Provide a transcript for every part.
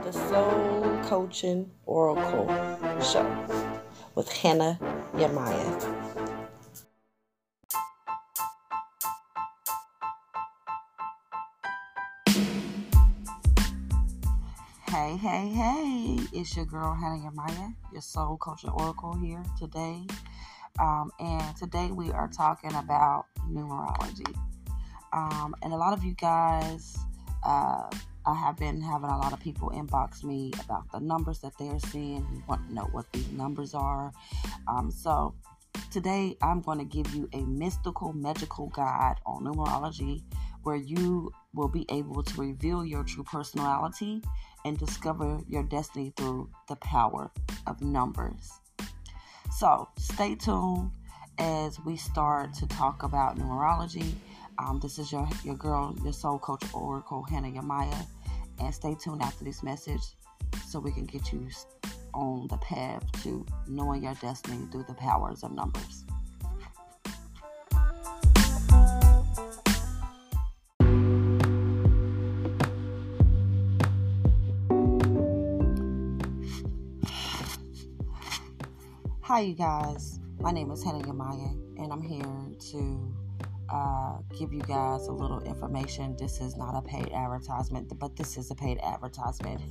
the Soul Coaching Oracle Show with Hannah Yamaya. Hey, it's your girl Hannah Yamaya, your Soul Coaching Oracle here today. And today we are talking about numerology. And a lot of you guys, I have been having a lot of people inbox me about the numbers that they're seeing. You want to know what these numbers are. So today I'm going to give you a mystical, magical guide on numerology where you will be able to reveal your true personality and discover your destiny through the power of numbers. So stay tuned as we start to talk about numerology. This is your girl, your soul coach oracle, Hannah Yamaya. And stay tuned after this message so we can get you on the path to knowing your destiny through the powers of numbers. Hi, you guys. My name is Hannah Yamaya, and I'm here to give you guys a little information. This is not a paid advertisement, but this is a paid advertisement.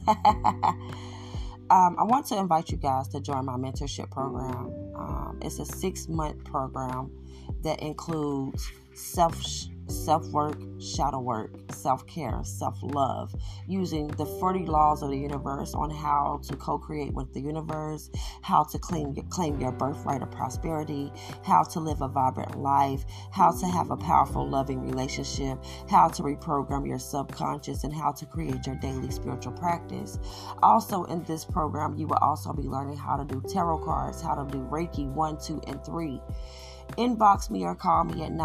I want to invite you guys to join my mentorship program. It's a 6-month program that includes self-work, shadow work, self-care, self-love, using the 40 laws of the universe on how to co-create with the universe, how to claim your birthright of prosperity, how to live a vibrant life, how to have a powerful, loving relationship, how to reprogram your subconscious, and how to create your daily spiritual practice. Also in this program, you will also be learning how to do tarot cards, how to do Reiki 1, 2, and 3. Inbox me or call me at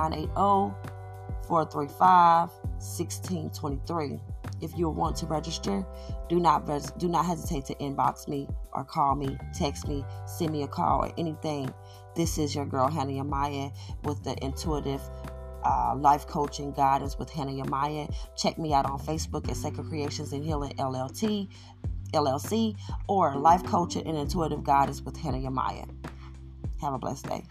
980-435-1623. If you want to register, do not hesitate to inbox me or call me, text me, send me a call or anything. This is your girl Hannah Yamaya with the intuitive life coaching guidance with Hannah Yamaya. Check me out on Facebook at Sacred Creations and Healing LLC or Life Coaching and Intuitive Guidance with Hannah Yamaya. Have a blessed day.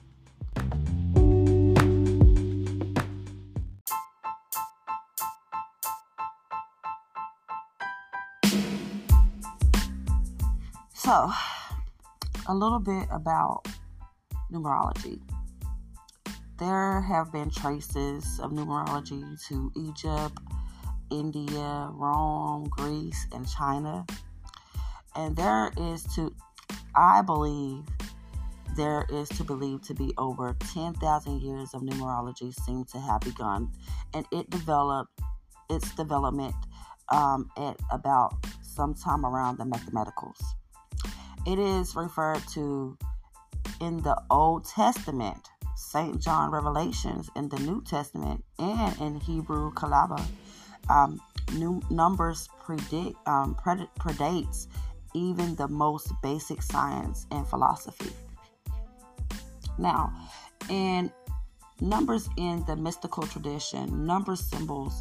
So, a little bit about numerology. There have been traces of numerology to Egypt, India, Rome, Greece, and China. And I believe there is to believe to be over 10,000 years of numerology seem to have begun. And its development at about sometime around the mathematicals. It is referred to in the Old Testament, St. John Revelations, in the New Testament, and in Hebrew Kabbalah. Numbers predates even the most basic science and philosophy. Now, in numbers in the mystical tradition, number symbols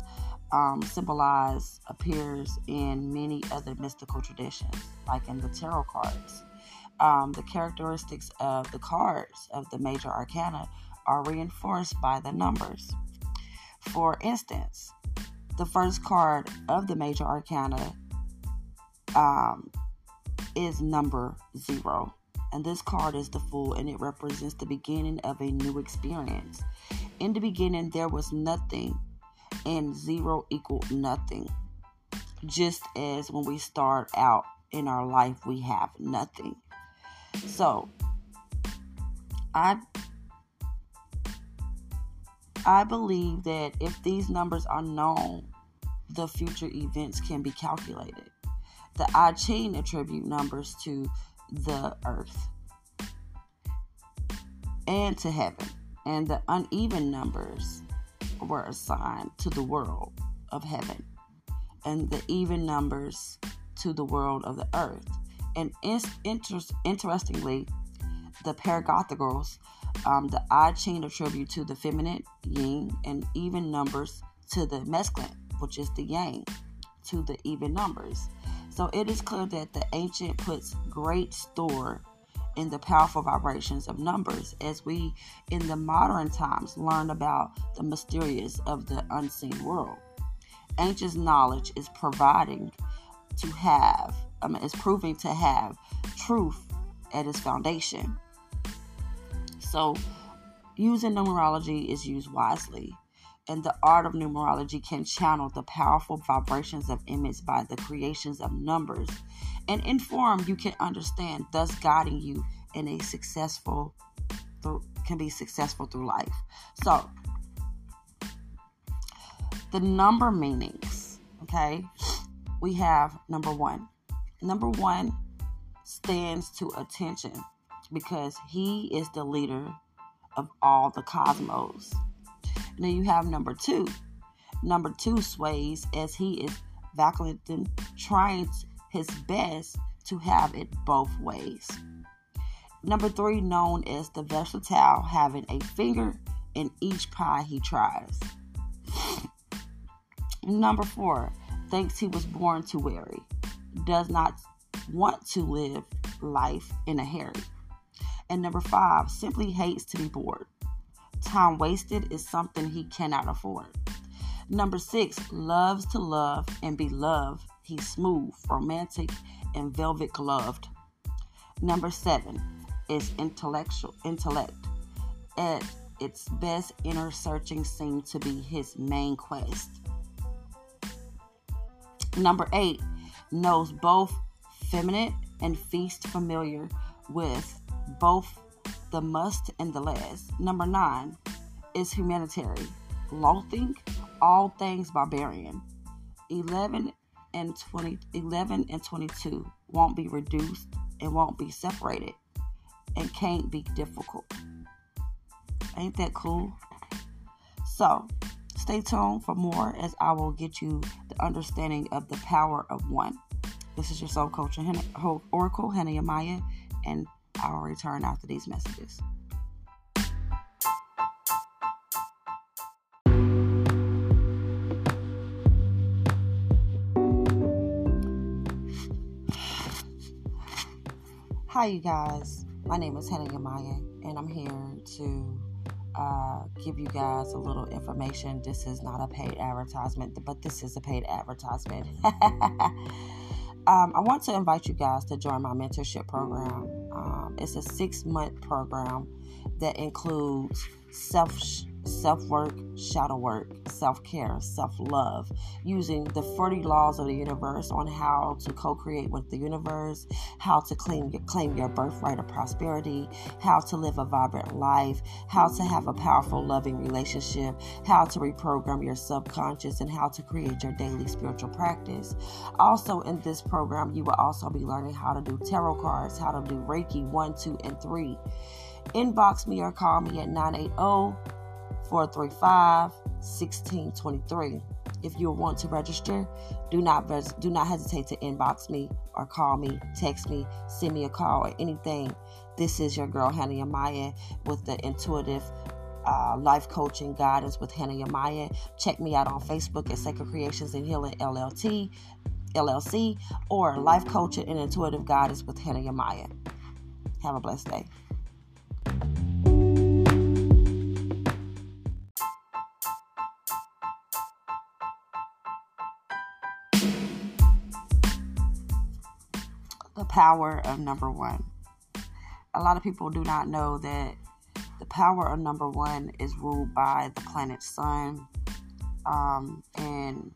appears in many other mystical traditions, like in the tarot cards. The characteristics of the cards of the major arcana are reinforced by the numbers. For instance, the first card of the major arcana is number 0. And this card is the Fool, and it represents the beginning of a new experience. In the beginning, there was nothing, and 0 equaled nothing. Just as when we start out in our life, we have nothing. So, I believe that if these numbers are known, the future events can be calculated. The I Ching attribute numbers to the earth and to heaven, and the uneven numbers were assigned to the world of heaven, and the even numbers to the world of the earth. And interestingly, the paragothicals, the I Ching attribute to the feminine, yin, and even numbers to the masculine, which is the yang, to the even numbers. So it is clear that the ancient puts great store in the powerful vibrations of numbers, as we in the modern times learn about the mysterious of the unseen world. Ancient knowledge is proving to have truth at its foundation. So using numerology is used wisely, and the art of numerology can channel the powerful vibrations of image by the creations of numbers, and in form you can understand, thus guiding you in a successful through life. So the number meanings, okay? We have number one. Number one stands to attention because he is the leader of all the cosmos. And then you have number two. Number two sways as he is vacillating, trying his best to have it both ways. Number three, known as the versatile, having a finger in each pie he tries. Number four, thinks he was born to weary, does not want to live life in a hurry. And number five, simply hates to be bored. Time wasted is something he cannot afford. Number six, loves to love and be loved. He's smooth, romantic, and velvet gloved. Number seven is intellect. At its best, inner searching seemed to be his main quest. Number eight, knows both feminine and feast, familiar with both the must and the last. Number nine is humanitarian, loathing all things barbarian. 11 and 22 won't be reduced and won't be separated and can't be difficult. Ain't that cool? So stay tuned for more as I will get you the understanding of the power of one. This is your soul coach, Oracle Hannah Yamaya, and I will return after these messages. Hi, you guys. My name is Hannah Yamaya, and I'm here to give you guys a little information. This is not a paid advertisement, but this is a paid advertisement. I want to invite you guys to join my mentorship program. It's a 6-month program that includes self-work, shadow work, self-care, self-love, using the 40 laws of the universe on how to co-create with the universe, how to claim your birthright of prosperity, how to live a vibrant life, how to have a powerful, loving relationship, how to reprogram your subconscious, and how to create your daily spiritual practice. Also in this program, you will also be learning how to do tarot cards, how to do Reiki 1, 2, and 3. Inbox me or call me at 980-435-1623. If you want to register, do not hesitate to inbox me or call me, text me, send me a call or anything. This is your girl Hannah Yamaya with the intuitive life coaching guidance with Hannah Yamaya. Check me out on Facebook at Sacred Creations and Healing LLC or Life Coaching and Intuitive Guidance with Hannah Yamaya. Have a blessed day. The power of number one. A lot of people do not know that the power of number one is ruled by the planet Sun. And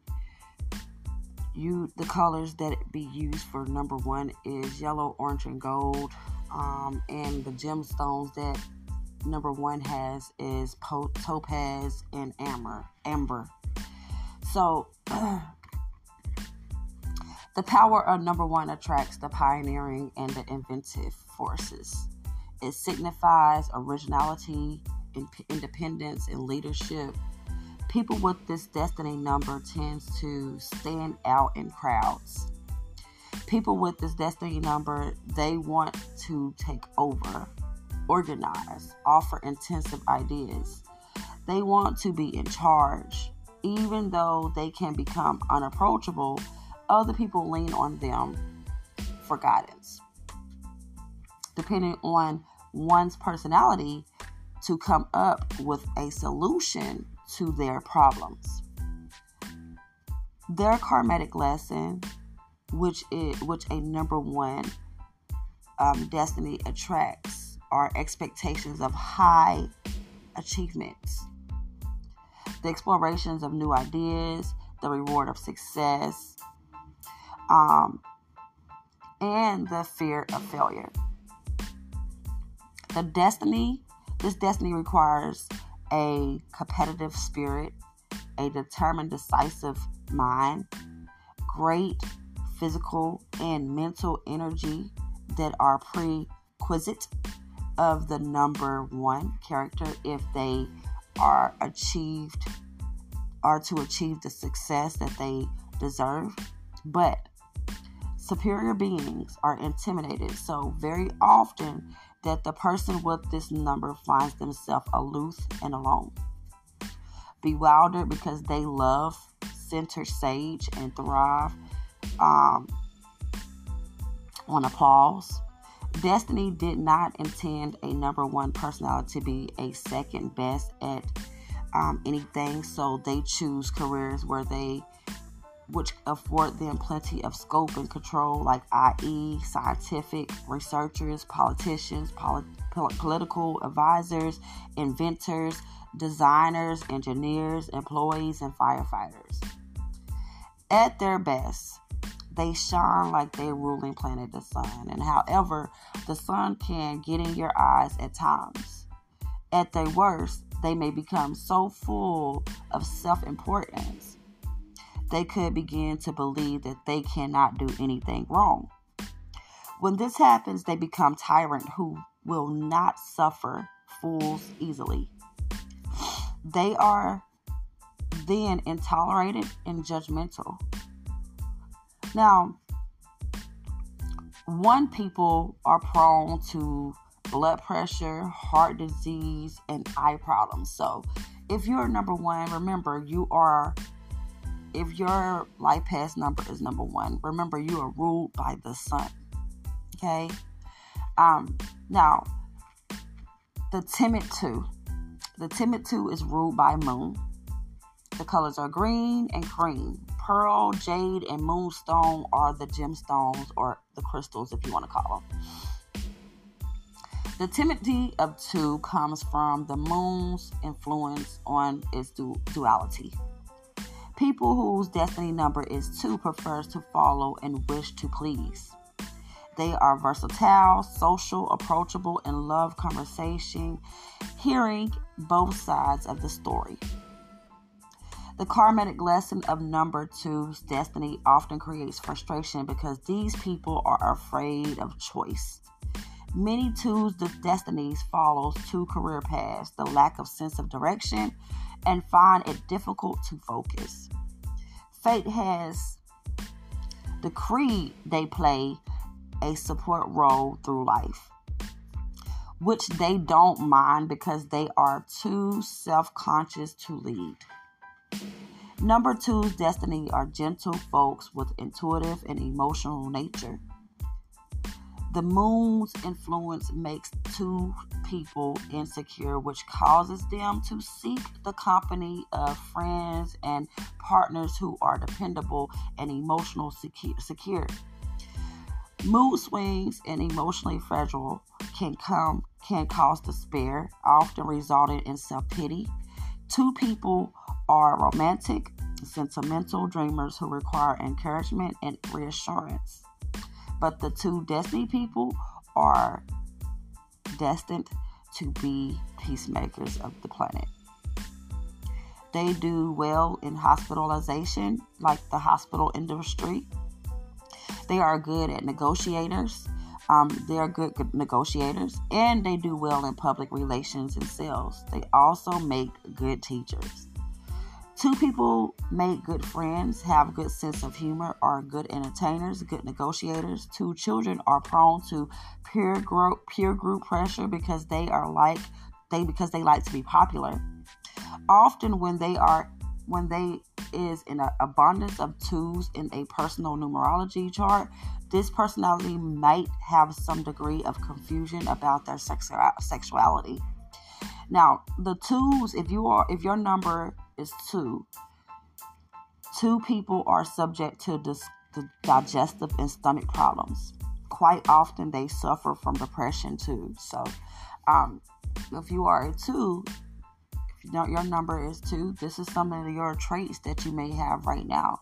the colors that be used for number one is yellow, orange, and gold. And the gemstones that number one has is topaz and amber. So the power of number one attracts the pioneering and the inventive forces. It signifies originality, independence, and leadership. People with this destiny number tends to stand out in crowds. People with this destiny number, they want to take over, organize, offer intensive ideas. They want to be in charge, even though they can become unapproachable. other people lean on them for guidance, depending on one's personality to come up with a solution to their problems. Their karmatic lesson, which a number one destiny attracts, are expectations of high achievements, the explorations of new ideas, the reward of success, and the fear of failure. This destiny requires a competitive spirit, a determined, decisive mind, great physical and mental energy that are prerequisite of the number one character if they are to achieve the success that they deserve. But superior beings are intimidated so very often that the person with this number finds themselves aloof and alone, bewildered because they love center stage and thrive on applause. Destiny did not intend a number one personality to be a second best at anything, so they choose careers which afford them plenty of scope and control, like i.e. scientific researchers, politicians, political advisors, inventors, designers, engineers, employees, and firefighters. At their best, they shine like their ruling planet, the sun. And however, the sun can get in your eyes at times. At their worst, they may become so full of self-importance they could begin to believe that they cannot do anything wrong. When this happens, they become tyrants who will not suffer fools easily. They are then intolerated and judgmental. Now, people are prone to blood pressure, heart disease, and eye problems. So if you're number one, remember if your life path number is number one, remember you are ruled by the sun. Okay? Now, the timid two. The timid two is ruled by moon. The colors are green and cream. Pearl, jade, and moonstone are the gemstones or the crystals, if you want to call them. The timidity of two comes from the moon's influence on its duality. People whose destiny number is 2 prefers to follow and wish to please. They are versatile, social, approachable, and love conversation, hearing both sides of the story. The karmatic lesson of number 2's destiny often creates frustration because these people are afraid of choice. Many 2's destinies follow 2 career paths, the lack of sense of direction, and find it difficult to focus. Fate has decreed they play a support role through life, which they don't mind because they are too self-conscious to lead. Number 2's destiny are gentle folks with intuitive and emotional nature. The moon's influence makes 2 people insecure, which causes them to seek the company of friends and partners who are dependable and emotionally secure. Mood swings and emotionally fragile can cause despair, often resulting in self-pity. 2 people are romantic, sentimental dreamers who require encouragement and reassurance. But the 2 destiny people are destined to be peacemakers of the planet. They do well in hospitalization, like the hospital industry. They are good at negotiators. They are good negotiators, and they do well in public relations and sales. They also make good teachers. 2 people make good friends, have a good sense of humor, are good entertainers, good negotiators. 2 children are prone to peer group pressure because they like to be popular. Often when they are when they is in an abundance of twos in a personal numerology chart, this personality might have some degree of confusion about their sexuality. Now, the twos, if your number is two people are subject to the digestive and stomach problems. Quite often, they suffer from depression too. So, if you are a two, if your number is two, this is some of your traits that you may have right now.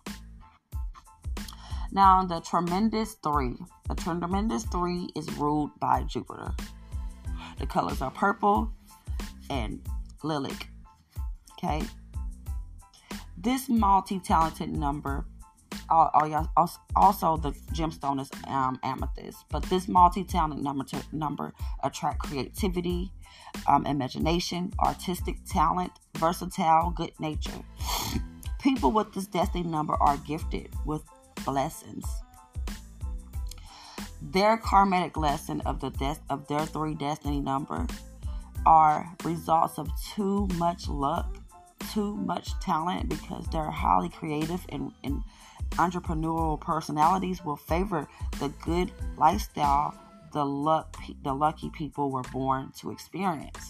Now, the tremendous three. The tremendous three is ruled by Jupiter. The colors are purple and lilac. Okay. This multi-talented number, also the gemstone is amethyst, but this multi-talented number attract creativity, imagination, artistic talent, versatile, good nature. People with this destiny number are gifted with blessings. Their karmic lesson of their three destiny number are results of too much luck, too much talent, because they're highly creative and entrepreneurial personalities will favor the good lifestyle the lucky people were born to experience.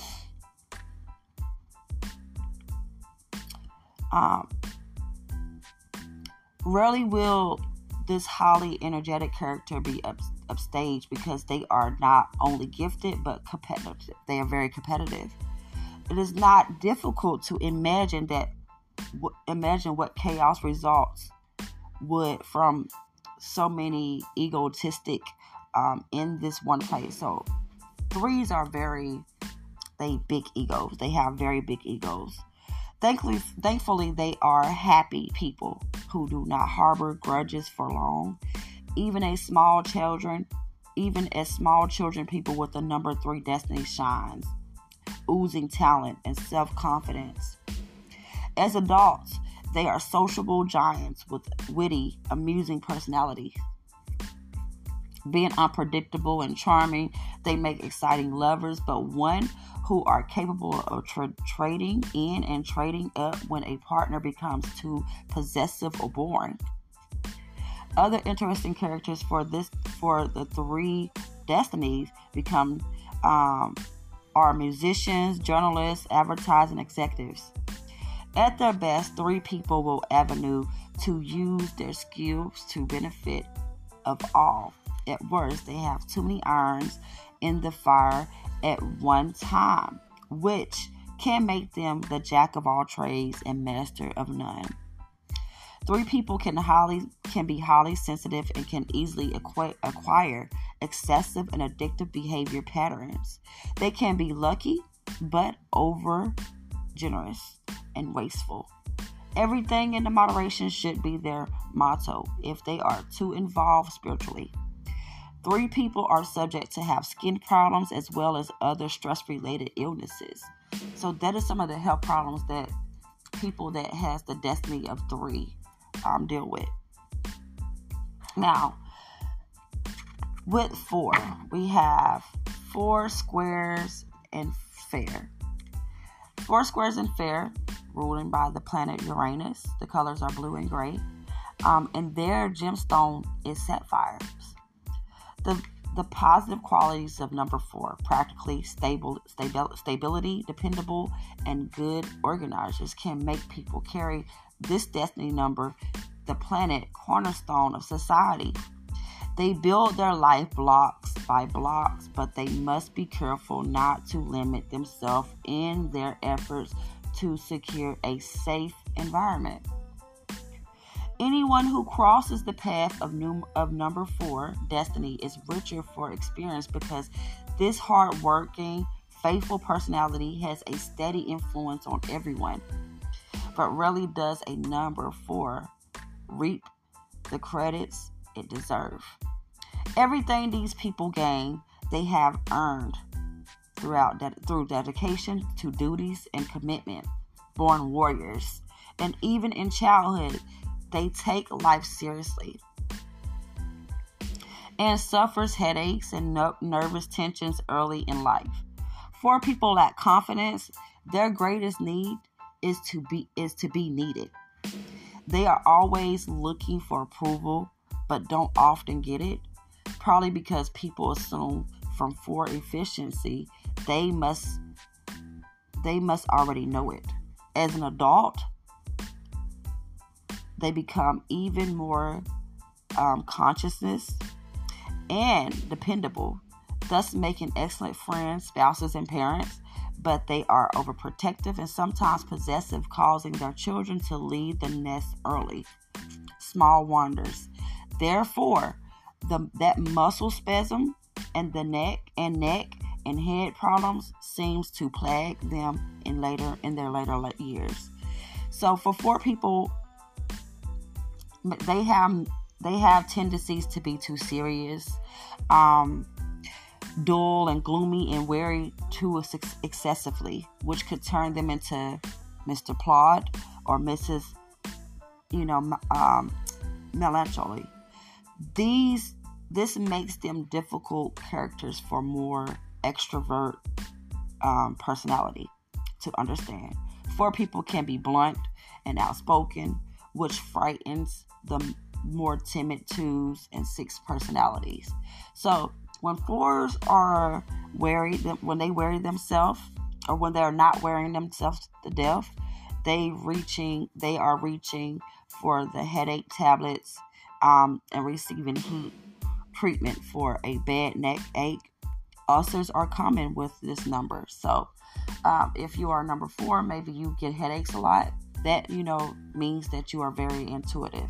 Rarely will this highly energetic character be upstaged because they are not only gifted but competitive. They are very competitive. It is not difficult to imagine what chaos results would from so many egotistic in this one place. So threes are they big egos. They have very big egos. Thankfully, they are happy people who do not harbor grudges for long. Even as small children, people with the number 3 destiny shines, oozing talent and self-confidence. As adults, they are sociable giants with witty, amusing personalities. Being unpredictable and charming, they make exciting lovers, but one who are capable of trading in and trading up when a partner becomes too possessive or boring. Other interesting characters for the 3 destinies are musicians, journalists, advertising executives. At their best, 3 people will avenue to use their skills to benefit of all. At worst, they have too many irons in the fire at one time, which can make them the jack of all trades and master of none. 3 people can be highly sensitive and can easily acquire excessive and addictive behavior patterns. They can be lucky, but over generous and wasteful. Everything in the moderation should be their motto if they are too involved spiritually. 3 people are subject to have skin problems as well as other stress-related illnesses. So that is some of the health problems that people that has the destiny of 3 deal with. Now, with 4, we have 4 squares and fair. 4 squares and fair, ruling by the planet Uranus. The colors are blue and gray. And their gemstone is sapphires. The positive qualities of number 4, practically stability, dependable, and good organizers, can make people carry this destiny number, the planet cornerstone of society. They build their life blocks by blocks, but they must be careful not to limit themselves in their efforts to secure a safe environment. Anyone who crosses the path of number 4 destiny is richer for experience because this hard-working, faithful personality has a steady influence on everyone. But rarely does a number 4 reap the credits it deserves. Everything these people gain, they have earned through dedication to duties and commitment. Born warriors, and even in childhood, they take life seriously and suffers headaches and nervous tensions early in life. 4 people lack confidence. Their greatest need is to be needed. They are always looking for approval, but don't often get it, probably because people assume from 4 efficiency they must already know it. As an adult, they become even more consciousness and dependable, thus making excellent friends, spouses, and parents. But they are overprotective and sometimes possessive, causing their children to leave the nest early. Small wonders. Therefore, that muscle spasm and the neck and head problems seems to plague them in their later years. So for 4 people, they have tendencies to be too serious, dull and gloomy, and weary too excessively, which could turn them into Mr. Plod or Mrs. Melancholy. This makes them difficult characters for more extrovert personality to understand. 4 people can be blunt and outspoken, which frightens the more timid 2s and 6 personalities. So when 4s are when they weary themselves, or when they're not wearing themselves to death, they are reaching for the headache tablets and receiving heat treatment for a bad neck ache. Ulcers are common with this number. So if you are number 4, maybe you get headaches a lot. That means that you are very intuitive.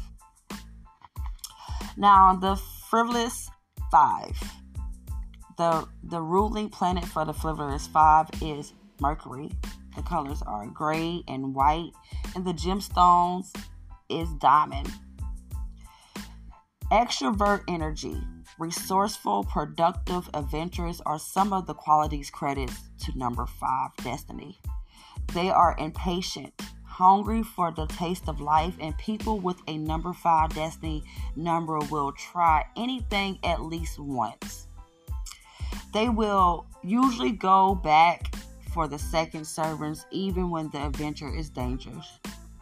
Now, the frivolous 5. The ruling planet for the frivolous 5 is Mercury. The colors are gray and white, and the gemstones is diamond. Extrovert energy, resourceful, productive, adventurous are some of the qualities credited to number 5 destiny. They are impatient, hungry for the taste of life, and people with a number 5 destiny number will try anything at least once. They will usually go back for the second servings even when the adventure is dangerous.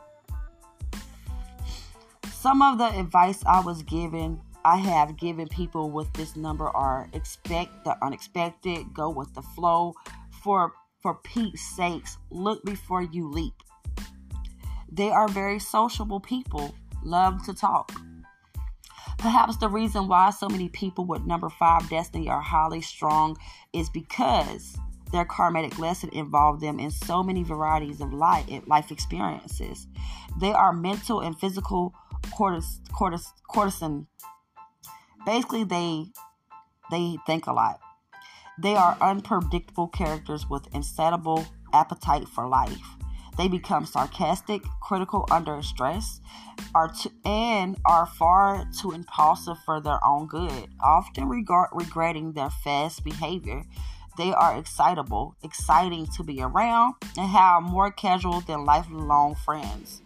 Some of the advice I have given people with this number are: expect the unexpected, go with the flow. For Pete's sakes, look before you leap. They are very sociable people, love to talk. Perhaps the reason why so many people with number 5 destiny are highly strung is because their karmatic lesson involved them in so many varieties of life experiences. They are mental and physical courtesan. Basically, they think a lot. They are unpredictable characters with insatiable appetite for life. They become sarcastic, critical under stress, and are far too impulsive for their own good, often regretting their fast behavior. They are exciting to be around, and have more casual than lifelong friends.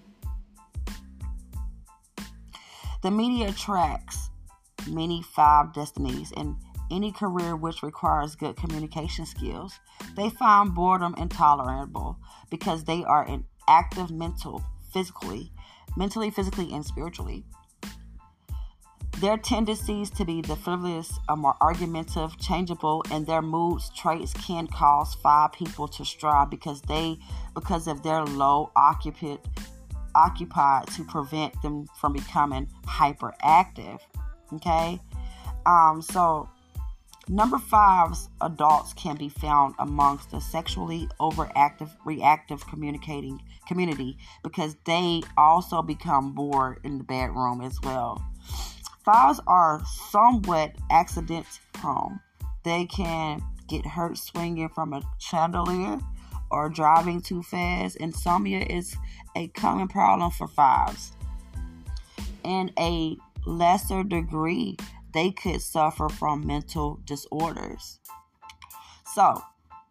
The media attracts many 5 destinies in any career which requires good communication skills. They find boredom intolerable because they are in active mentally, physically, and spiritually. Their tendencies to be the frivolous are more argumentative, changeable, and their moods traits can cause 5 people to strive because of their low occupied to prevent them from becoming hyperactive. Okay, so number 5's adults can be found amongst the sexually overactive, reactive community because they also become bored in the bedroom as well. 5s are somewhat accident prone. They can get hurt swinging from a chandelier or driving too fast. Insomnia is a common problem for 5s. In a lesser degree, they could suffer from mental disorders. So,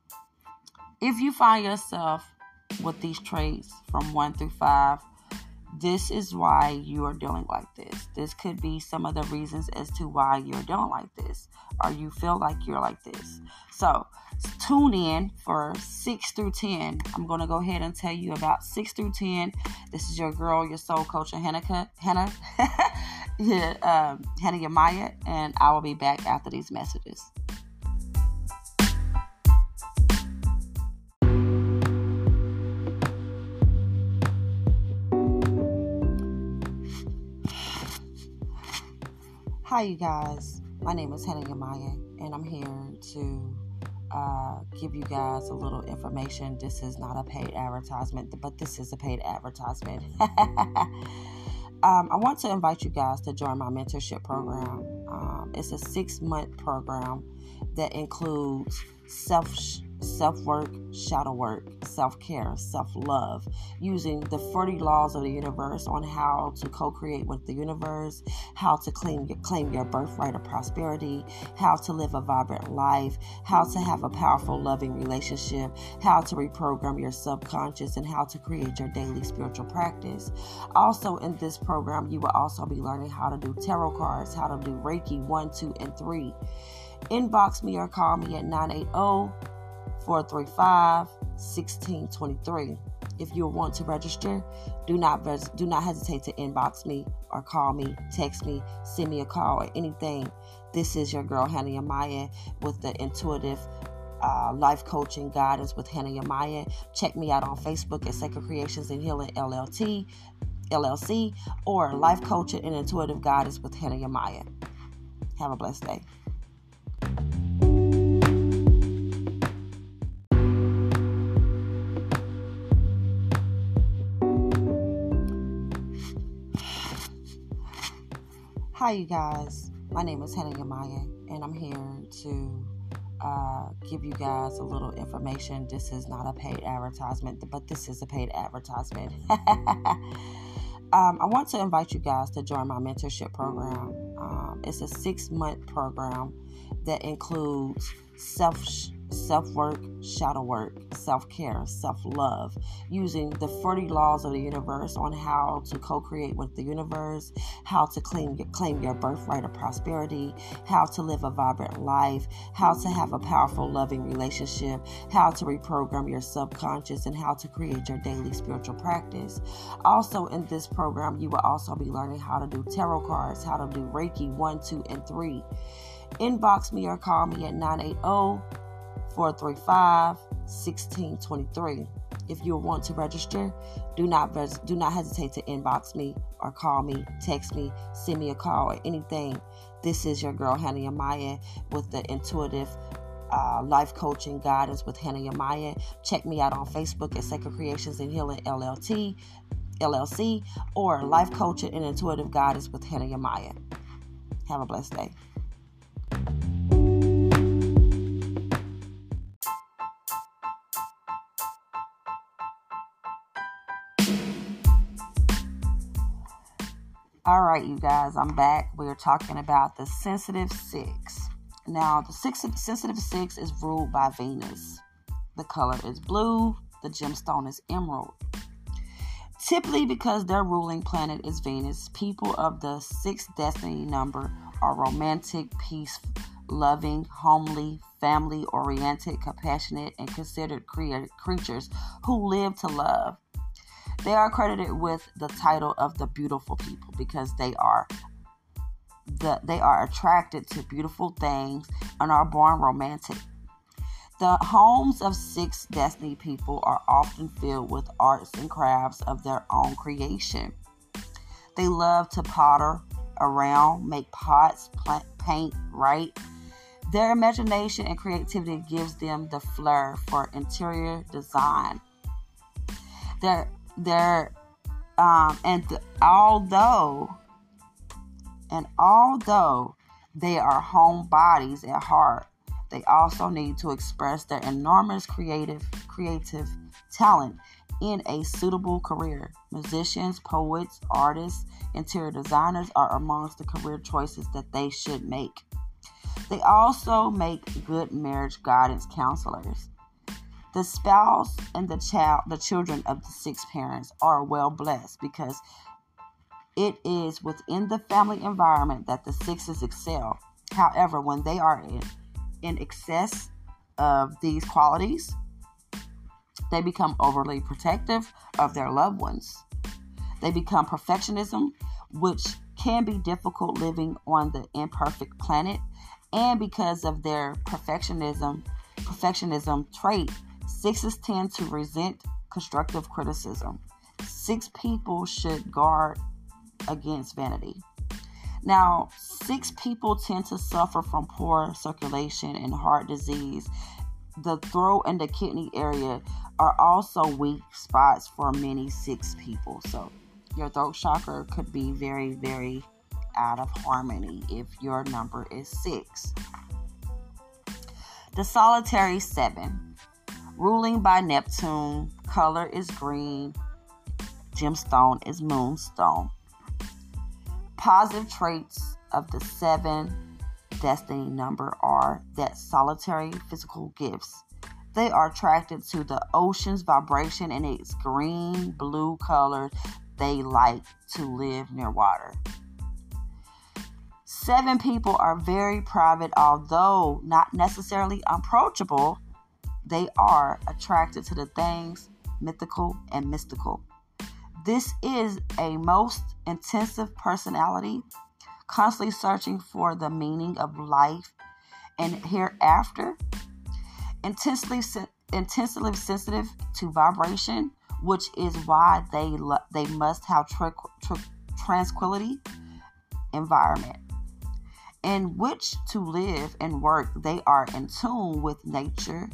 if you find yourself with these traits from 1 through 5, This is why you are dealing like this. This could be some of the reasons as to why you're dealing like this, or you feel like you're like this. So tune in for 6 through 10. I'm going to go ahead and tell you about 6 through 10. This is your girl, your soul coach, Hannah Yamaya, and I will be back after these messages. Hi, you guys. My name is Hannah Yamaya, and I'm here to give you guys a little information. This is not a paid advertisement, but this is a paid advertisement. I want to invite you guys to join my mentorship program. It's a 6-month program that includes self-work, shadow work, self-care, self-love, using the 40 laws of the universe on how to co-create with the universe, how to claim your birthright of prosperity, how to live a vibrant life, how to have a powerful, loving relationship, how to reprogram your subconscious, and how to create your daily spiritual practice. Also in this program, you will also be learning how to do tarot cards, how to do Reiki 1, 2, and 3. Inbox me or call me at 980-435-1623. If you want to register, do not hesitate to inbox me or call me, text me, send me a call or anything. This is your girl, Hannah Yamaya, with the intuitive life coaching guidance with Hannah Yamaya. Check me out on Facebook at Sacred Creations and Healing LLC, or Life Coaching and Intuitive Guidance with Hannah Yamaya. Have a blessed day. Hi, you guys. My name is Hannah Yamaya, and I'm here to give you guys a little information. This is not a paid advertisement, but this is a paid advertisement. I want to invite you guys to join my mentorship program. It's a 6-month program that includes self-work, shadow work, self-care, self-love, using the 40 laws of the universe on how to co-create with the universe, how to claim your birthright of prosperity, how to live a vibrant life, how to have a powerful, loving relationship, how to reprogram your subconscious, and how to create your daily spiritual practice. Also in this program, you will also be learning how to do tarot cards, how to do Reiki 1, 2, and 3. Inbox me or call me at 980-435-1623. If you want to register, do not hesitate to inbox me or call me, text me, send me a call or anything. This is your girl, Hannah Yamaya, with the intuitive life coaching guidance with Hannah Yamaya. Check me out on Facebook at Sacred Creations and Healing LLC, or Life Coaching and Intuitive Guidance with Hannah Yamaya. Have a blessed day. All right, you guys, I'm back. We're talking about the sensitive 6. Now, the sensitive 6 is ruled by Venus. The color is blue. The gemstone is emerald. Typically, because their ruling planet is Venus, people of the 6th destiny number are romantic, peaceful, loving, homely, family-oriented, compassionate, and considered creatures who live to love. They are credited with the title of the beautiful people because they are attracted to beautiful things and are born romantic. The homes of 6 destiny people are often filled with arts and crafts of their own creation. They love to potter around, make pots, paint, write. Their imagination and creativity gives them the flair for interior design. Although they are homebodies at heart, they also need to express their enormous creative talent in a suitable career. Musicians, poets, artists, interior designers are amongst the career choices that they should make. They also make good marriage guidance counselors. The spouse and the children of the 6 parents are well blessed because It is within the family environment that the sixes excel. However, when they are in excess of these qualities, they become overly protective of their loved ones. They become perfectionism, which can be difficult living on the imperfect planet. And because of their perfectionism trait, sixes tend to resent constructive criticism. 6 people should guard against vanity. Now, 6 people tend to suffer from poor circulation and heart disease. The throat and the kidney area are also weak spots for many 6 people. So your throat chakra could be very, very out of harmony if your number is 6. The solitary 7, ruling by Neptune, color is green, gemstone is moonstone. Positive traits of the 7 destiny number are that solitary physical gifts. They are attracted to the ocean's vibration and its green, blue color. They like to live near water. 7 people are very private, although not necessarily approachable. They are attracted to the things mythical and mystical. This is a most intensive personality, constantly searching for the meaning of life and hereafter. Intensely sensitive to vibration, which is why they must have tranquility environment in which to live and work. They are in tune with nature.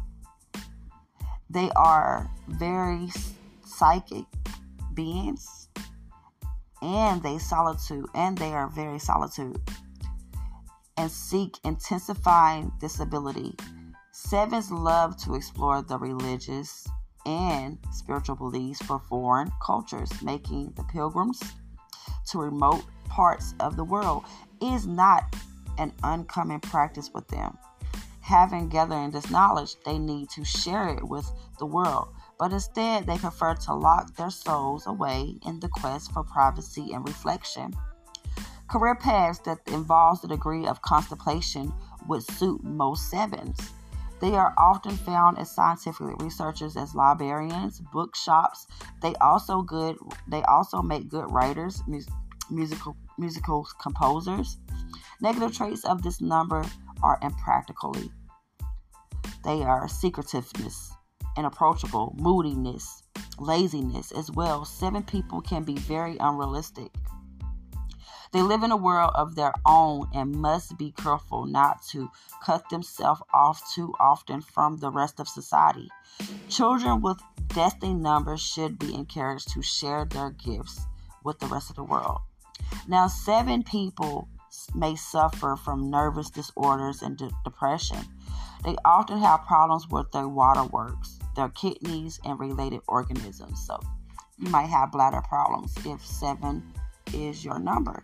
They are very psychic beings, and they are very solitude and seek intensifying disability. 7s love to explore the religious and spiritual beliefs for foreign cultures, making the pilgrims to remote parts of the world is not an uncommon practice with them. Having gathered this knowledge, they need to share it with the world, but instead they prefer to lock their souls away in the quest for privacy and reflection. Career paths that involves a degree of contemplation would suit most 7s. They are often found as scientific researchers, as librarians, bookshops. They also make good writers, musical composers. Negative traits of this number are impracticality. They are secretiveness, inapproachable, moodiness, laziness as well. 7 people can be very unrealistic. They live in a world of their own and must be careful not to cut themselves off too often from the rest of society. Children with destiny numbers should be encouraged to share their gifts with the rest of the world. Now, 7 people may suffer from nervous disorders and depression. They often have problems with their waterworks, their kidneys, and related organisms. So you might have bladder problems if 7 is your number.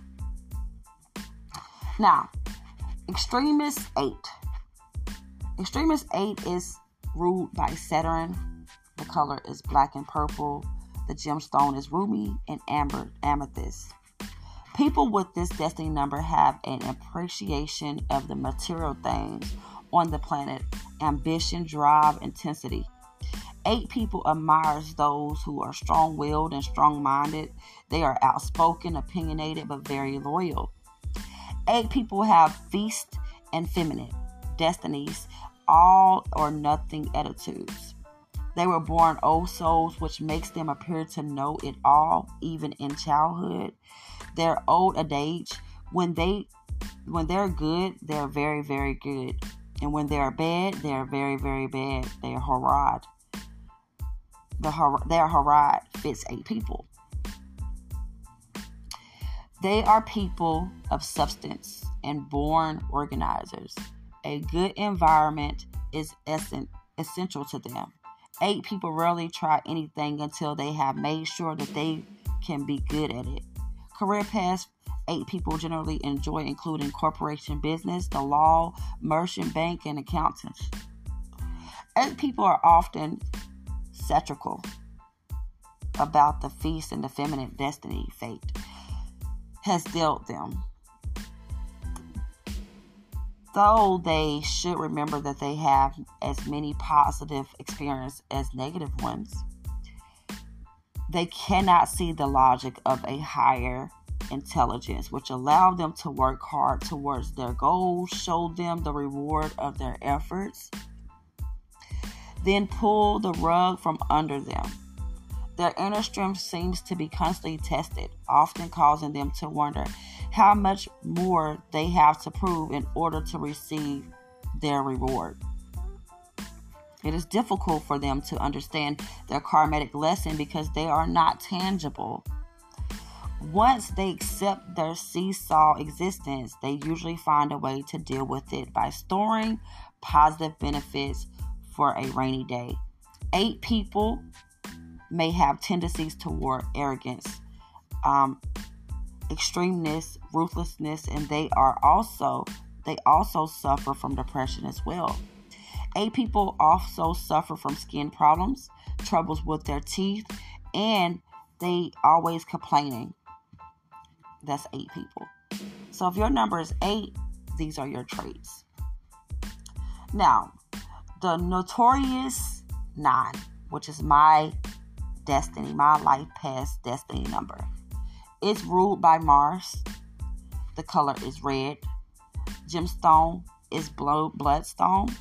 Now, Extremis 8. Extremis 8 is ruled by Saturn. The color is black and purple. The gemstone is ruby and amethyst. People with this destiny number have an appreciation of the material things on the planet, ambition, drive, intensity. 8 people admires those who are strong-willed and strong-minded. They are outspoken, opinionated, but very loyal. 8 people have feast and feminine destinies, all or nothing attitudes. They were born old souls, which makes them appear to know it all, even in childhood. They're old at age. When they're good, they're very, very good. And when they're bad, they're very, very bad. They're horrid. Their horrid fits 8 people. They are people of substance and born organizers. A good environment is essential to them. 8 people rarely try anything until they have made sure that they can be good at it. Career paths 8 people generally enjoy including corporation business, the law, merchant, bank, and accountants. 8 people are often satirical, about the feast and the feminine destiny fate has dealt them. Though they should remember that they have as many positive experiences as negative ones, they cannot see the logic of a higher intelligence, which allow them to work hard towards their goals, show them the reward of their efforts, then pull the rug from under them. Their inner strength seems to be constantly tested, often causing them to wonder how much more they have to prove in order to receive their reward. It is difficult for them to understand their karmatic lesson because they are not tangible. Once they accept their seesaw existence, they usually find a way to deal with it by storing positive benefits for a rainy day. 8 people may have tendencies toward arrogance, extremeness, ruthlessness, and they also suffer from depression as well. 8 people also suffer from skin problems, troubles with their teeth, and they always complaining. That's 8 people. So if your number is 8, these are your traits. Now, the notorious 9, which is my destiny, my life past destiny number. It's ruled by Mars. The color is red. Gemstone is bloodstone.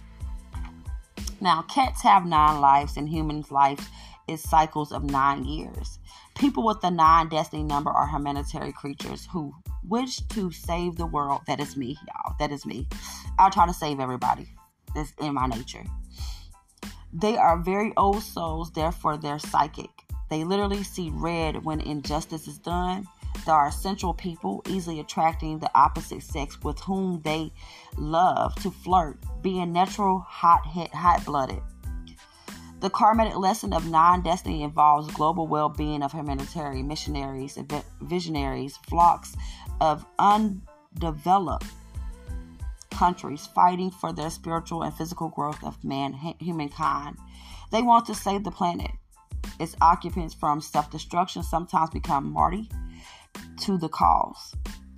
Now, cats have 9 lives and humans' life is cycles of 9 years. People with the 9 destiny number are humanitarian creatures who wish to save the world. That is me, y'all. That is me. I'll try to save everybody. That's in my nature. They are very old souls, therefore they're psychic. They literally see red when injustice is done. They are essential people, easily attracting the opposite sex with whom they love to flirt, being natural, hot-blooded. The karmatic lesson of 9 destiny involves global well-being of humanitarian missionaries and visionaries, flocks of undeveloped countries fighting for their spiritual and physical growth of humankind. They want to save the planet. Its occupants from self-destruction sometimes become martyrs to the cause.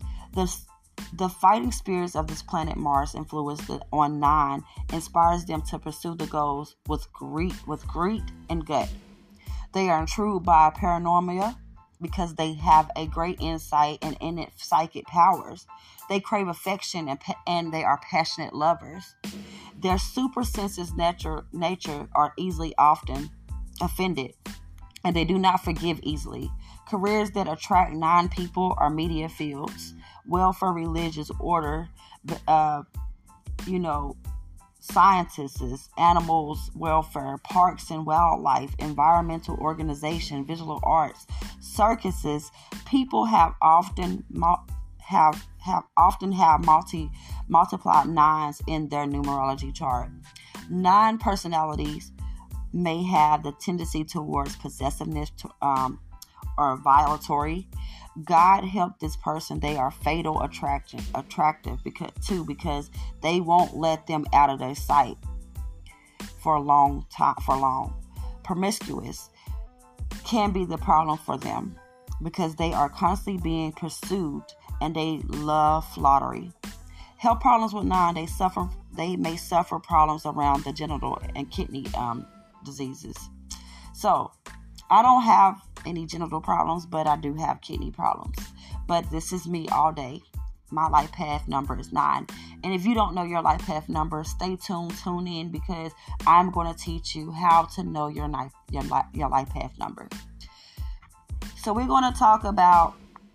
The fighting spirits of this planet Mars influence on 9 inspires them to pursue the goals with greed and gut. They are intrigued by paranormal because they have a great insight and innate psychic powers. They crave affection and they are passionate lovers. Their super senses nature are easily often offended, and they do not forgive easily. Careers that attract 9 people are media fields, welfare, religious order, scientists, animals welfare, parks and wildlife, environmental organization, visual arts, circuses. People have often multiplied 9s in their numerology chart. 9 personalities may have the tendency towards possessiveness or violatory. God help this person. They are fatal attractive because they won't let them out of their sight for a long time. Promiscuous can be the problem for them because they are constantly being pursued and they love flattery. Health problems with 9, they may suffer problems around the genital and kidney diseases. So I don't have any genital problems, but I do have kidney problems. But this is me all day. My life path number is 9. And if you don't know your life path number, stay tuned, tune in, because I'm going to teach you how to know your life path number. So we're going to talk about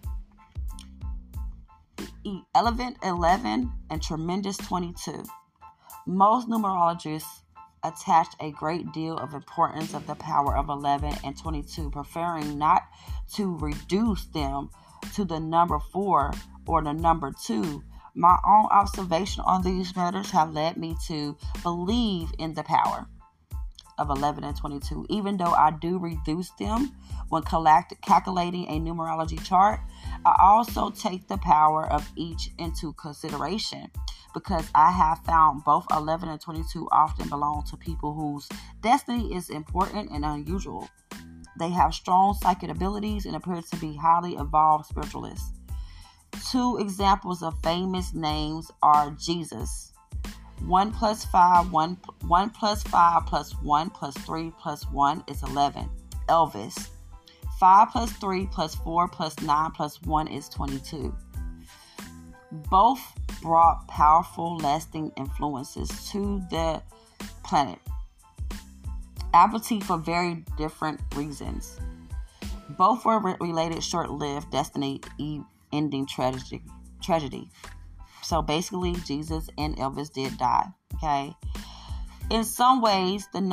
Elephant 11 and Tremendous 22. Most numerologists attach a great deal of importance of the power of 11 and 22, preferring not to reduce them to the number 4 or the number 2. My own observation on these matters have led me to believe in the power of 11 and 22. Even though I do reduce them when calculating a numerology chart, I also take the power of each into consideration, because I have found both 11 and 22 often belong to people whose destiny is important and unusual. They have strong psychic abilities and appear to be highly evolved spiritualists. 2 examples of famous names are Jesus. 1 plus 5, 1 plus 5 plus 1 plus 3 plus 1 is 11. Elvis. 5 plus 3 plus 4 plus 9 plus 1 is 22. Both brought powerful, lasting influences to the planet, albeit for very different reasons. Both were related short-lived, destiny-ending tragedy. So basically, Jesus and Elvis did die. Okay. In some ways, two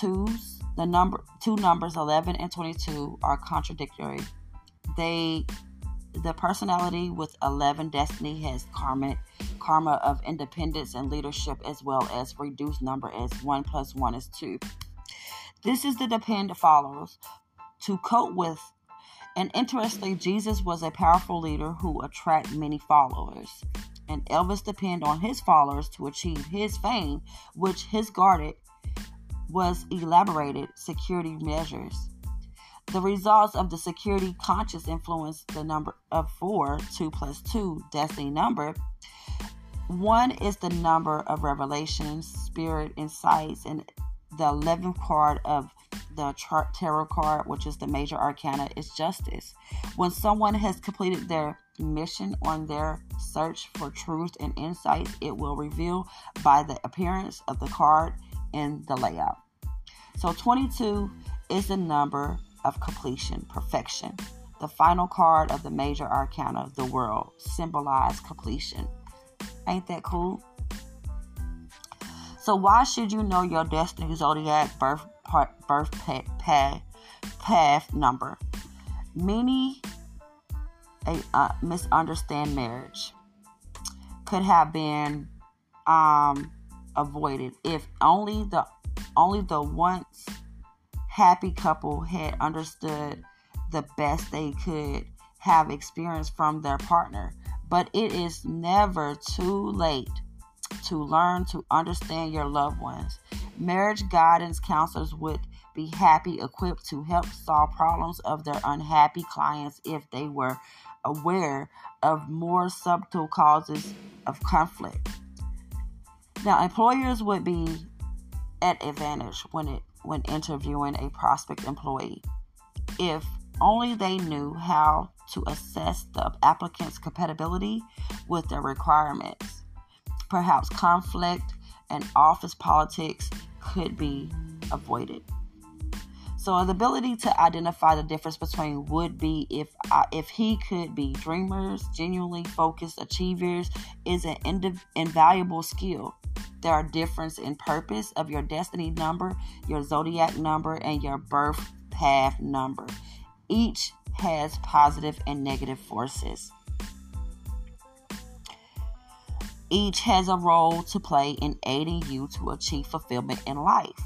numbers 11 and 22 are contradictory. The personality with 11 destiny has karma of independence and leadership, as well as reduced number as 1 plus 1 is 2. This is the depend follows to cope with. And interestingly, Jesus was a powerful leader who attracted many followers. And Elvis depended on his followers to achieve his fame, which his guarded was elaborated security measures. The results of the security conscious influence the number of 4, 2 plus 2, destiny number. 1 is the number of revelations, spirit, insights, and the 11th card of the tarot card, which is the major arcana, is justice. When someone has completed their mission on their search for truth and insight, it will reveal by the appearance of the card and the layout. So 22 is the number of completion, perfection. The final card of the major arcana, the world, symbolizes completion. Ain't that cool? So why should you know your destiny zodiac birth path number? Many misunderstand marriage could have been avoided if only the once happy couple had understood the best they could have experienced from their partner. But it is never too late to learn to understand your loved ones. Marriage guidance counselors would be happy equipped to help solve problems of their unhappy clients if they were aware of more subtle causes of conflict. Now, employers would be at advantage when interviewing a prospect employee if only they knew how to assess the applicant's compatibility with their requirements. Perhaps conflict and office politics could be avoided. So the ability to identify the difference between would be if he could be dreamers, genuinely focused achievers is an invaluable skill. There are differences in purpose of your destiny number, your zodiac number, and your birth path number. Each has positive and negative forces. Each has a role to play in aiding you to achieve fulfillment in life.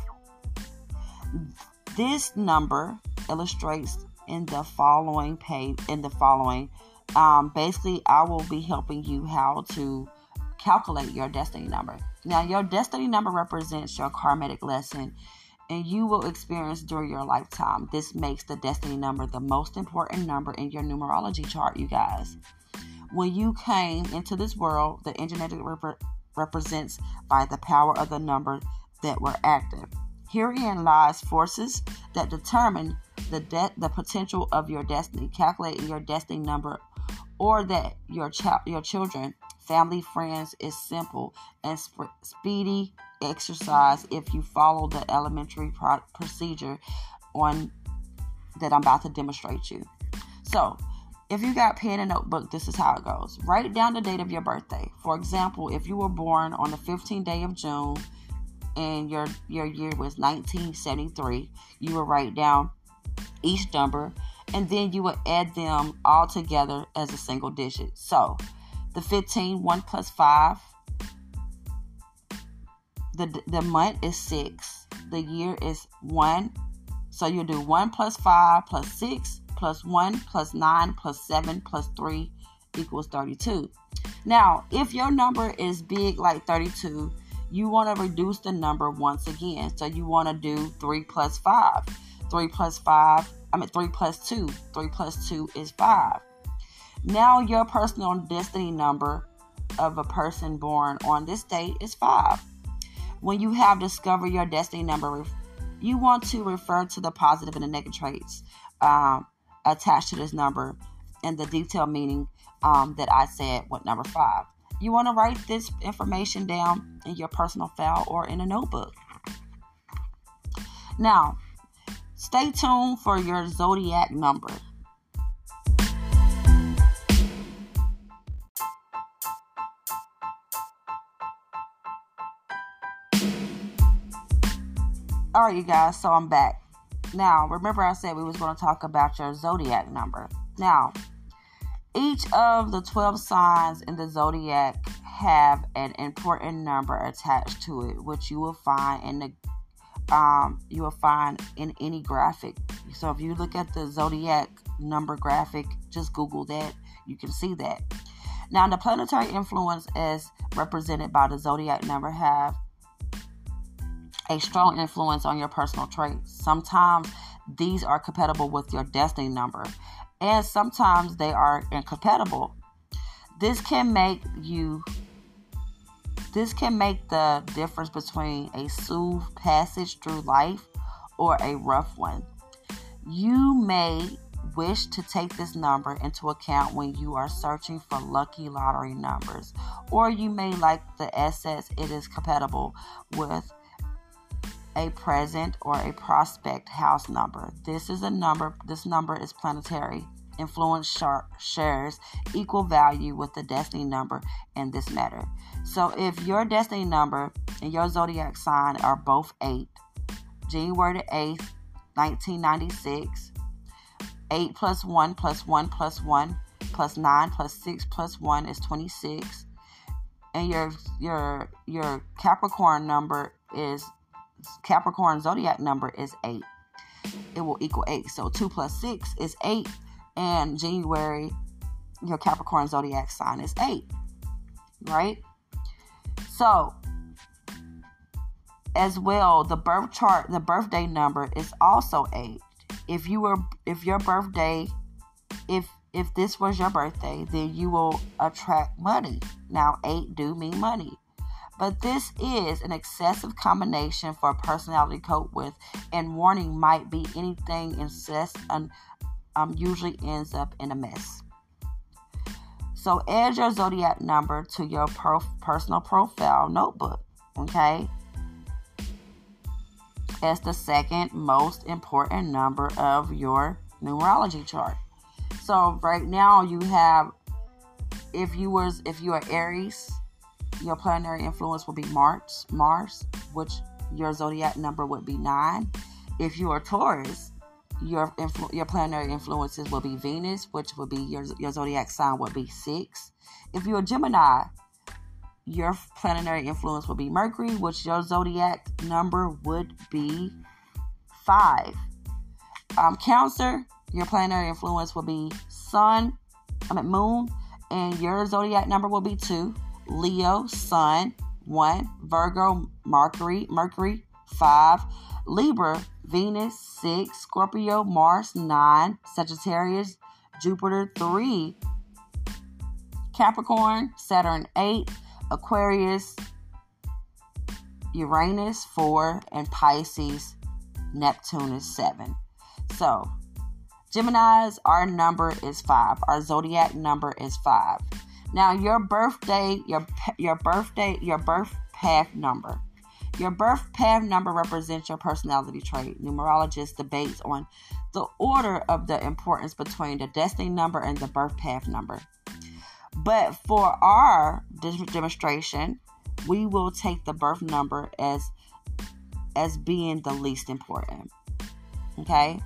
This number illustrates in the following page. Basically, I will be helping you how to calculate your destiny number. Now, your destiny number represents your karmic lesson and you will experience during your lifetime. This makes the destiny number the most important number in your numerology chart, you guys. When you came into this world, the genetic represents by the power of the number that were active. Herein lies forces that determine the potential of your destiny. Calculating your destiny number or that your children, family, friends is simple and speedy exercise if you follow the elementary procedure on that I'm about to demonstrate you. So, if you got pen and notebook, this is how it goes. Write down the date of your birthday. For example, if you were born on the 15th day of June and your year was 1973, you will write down each number and then you will add them all together as a single digit. So, the 15, 1 plus 5. The month is 6. The year is 1. So you do 1 plus 5 plus 6 plus 1 plus 9 plus 7 plus 3 equals 32. Now, if your number is big like 32, you want to reduce the number once again. So you want to do 3 plus 5. 3 plus 5 3 plus 2. 3 plus 2 is 5. Now your personal destiny number of a person born on this date is 5. When you have discovered your destiny number, you want to refer to the positive and the negative traits attached to this number and the detailed meaning that I said with number 5. You want to write this information down in your personal file or in a notebook. Now, stay tuned for your zodiac number. Alright, you guys, so I'm back. Now, remember I said we was going to talk about your zodiac number. Now, each of the 12 signs in the zodiac have an important number attached to it, which you will find in any graphic. So if you look at the zodiac number graphic, just Google that. You can see that. Now, the planetary influence as represented by the zodiac number have a strong influence on your personal traits. Sometimes these are compatible with your destiny number, and sometimes they are incompatible. This can make the difference between a smooth passage through life or a rough one. You may wish to take this number into account when you are searching for lucky lottery numbers, or you may like the assets it is compatible with a present or a prospect house number. This number is planetary influence shares equal value with the destiny number in this matter. So if your destiny number and your zodiac sign are both 8, January the 8th, 1996, 8 plus 1 plus 1 plus 1 plus 9 plus 6 plus 1 is 26, and your Capricorn zodiac number is 8. It will equal 8. So 2 plus 6 is 8. And January, your Capricorn zodiac sign is 8. Right? So, as well, the birthday number is also 8. If this was your birthday, then you will attract money. Now, 8 do mean money. But this is an excessive combination for a personality to cope with, and warning might be anything incest usually ends up in a mess. So add your zodiac number to your personal profile notebook, okay? As the second most important number of your numerology chart. So right now you have, if you are Aries, your planetary influence will be Mars, which your zodiac number would be 9. If you are Taurus, your planetary influences will be Venus, which will be your zodiac sign would be 6. If you're a Gemini, your planetary influence will be Mercury, which your zodiac number would be 5. Cancer, your planetary influence will be Moon, and your zodiac number will be 2. Leo, Sun, 1. Virgo, Mercury, 5. Libra, Venus, 6. Scorpio, Mars, 9. Sagittarius, Jupiter, 3. Capricorn, Saturn, 8. Aquarius, Uranus, 4. And Pisces, Neptune is 7. So, Geminis, our number is 5. Our zodiac number is 5. Now, your birth path number. Your birth path number represents your personality trait. Numerologists debate on the order of the importance between the destiny number and the birth path number. But for our demonstration, we will take the birth number as being the least important. Okay?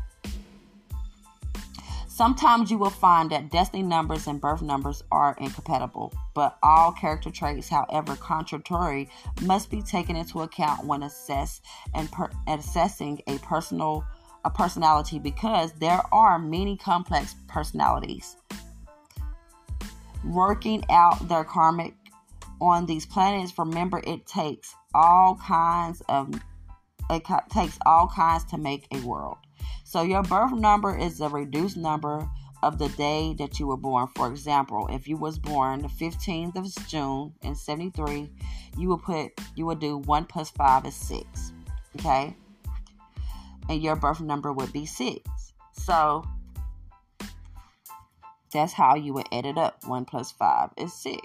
Sometimes you will find that destiny numbers and birth numbers are incompatible, but all character traits, however contradictory, must be taken into account when assessing a personality, because there are many complex personalities working out their karmic on these planets. Remember, it takes all kinds to make a world. So your birth number is a reduced number of the day that you were born. For example, if you was born the 15th of June in 73, you would do 1 plus 5 is 6. Okay? And your birth number would be 6. So that's how you would add it up. 1 plus 5 is 6.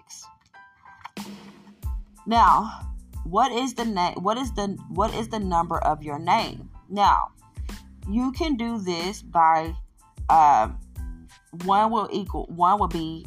Now, what is the number of your name? Now, you can do this by one will be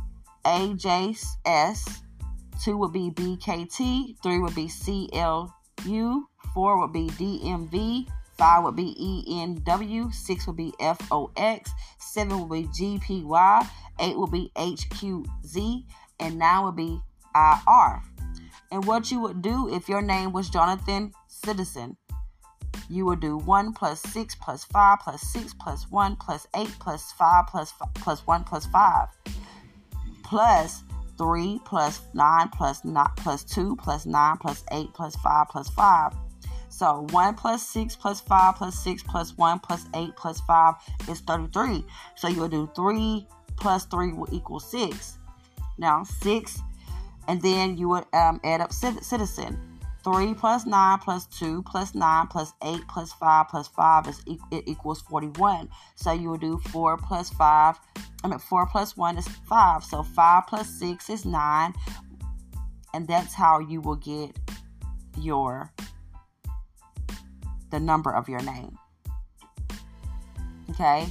AJS, 2 would be BKT, 3 would be CLU, 4 would be DMV, 5 would be ENW, 6 would be FOX, 7 would be GPY, 8 would be HQZ, and 9 would be IR. And what you would do if your name was Jonathan Citizen, you would do 1 plus 6 plus 5 plus 6 plus 1 plus 8 plus 5 plus 1 plus 5 plus 3 plus 9 plus 9 plus 2 plus 9 plus 8 plus 5 plus 5. So 1 plus 6 plus 5 plus 6 plus 1 plus 8 plus 5 is 33. So you would do 3 plus 3 will equal 6. Now 6, and then you would add up citizen. 3 plus 9 plus 2 plus 9 plus 8 plus 5 plus 5 it equals 41. So you will do 4 plus 1 is 5. So 5 plus 6 is 9. And that's how you will get the number of your name. Okay?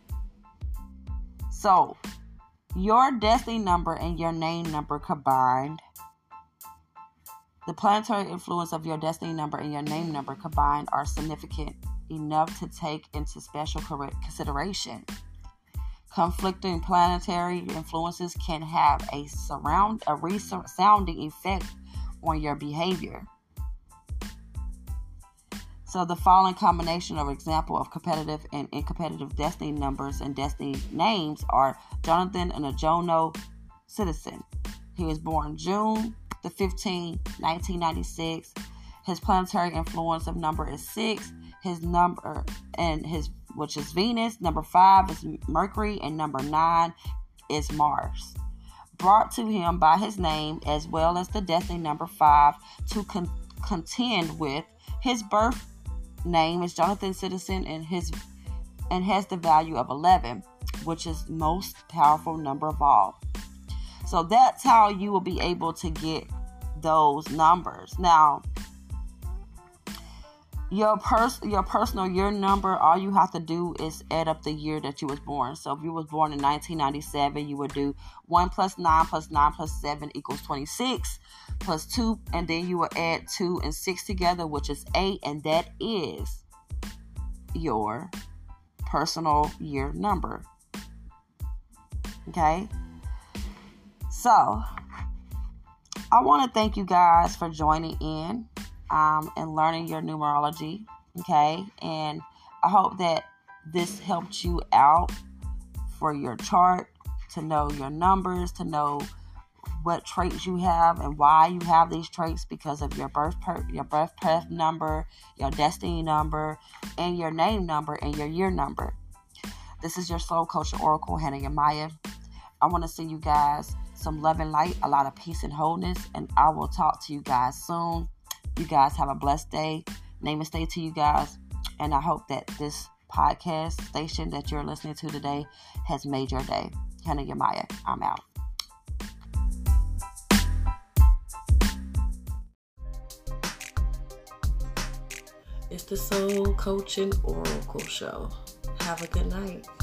So your destiny number and your name number combined, the planetary influence of your destiny number and your name number combined are significant enough to take into special consideration. Conflicting planetary influences can have a resounding effect on your behavior. So the following combination of example of competitive and incompetitive destiny numbers and destiny names are Jonathan and Ajono Citizen. He was born June the 15th, 1996. His planetary influence of number is 6. His number which is Venus. Number 5 is Mercury, and number 9 is Mars. Brought to him by his name as well as the destiny number 5 to contend with. His birth name is Jonathan Citizen and has the value of 11, which is most powerful number of all. So that's how you will be able to get those numbers. Now, your personal year number, all you have to do is add up the year that you was born. So if you was born in 1997, you would do 1 plus 9 plus 9 plus 7 equals 26 plus 2, and then you will add 2 and 6 together, which is 8, and that is your personal year number. Okay? So, I want to thank you guys for joining in and learning your numerology. Okay? And I hope that this helped you out for your chart, to know your numbers, to know what traits you have and why you have these traits, because of your birth number, your destiny number, and your name number and your year number. This is your soul coach oracle, Hannah Yamaya. I want to send you guys some love and light, a lot of peace and wholeness, and I will talk to you guys soon. You guys have a blessed day. Namaste to you guys, and I hope that this podcast station that you're listening to today has made your day. Hannah Yamaya, I'm out. It's the Soul Coaching Oracle Show. Have a good night.